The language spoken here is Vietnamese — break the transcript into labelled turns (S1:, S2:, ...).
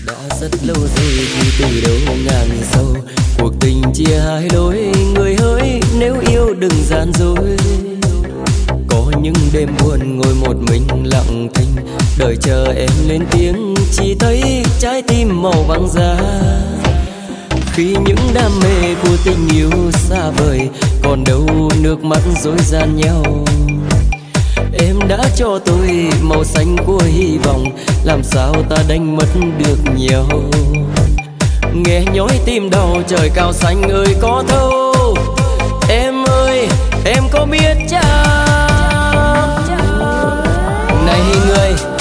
S1: Đã rất lâu rồi thì từ đâu ngàn sâu, cuộc tình chia hai lối, người hỡi nếu yêu đừng gian dối. Có những đêm buồn ngồi một mình lặng thinh, đợi chờ em lên tiếng, chỉ thấy trái tim màu vàng da. Khi những đam mê của tình yêu xa vời, còn đâu nước mắt dối gian nhau. Em đã cho tôi màu xanh của hy vọng, làm sao ta đánh mất được nhau. Nghe nhói tim đau trời cao xanh ơi có thâu. Em ơi em có biết chăng, này người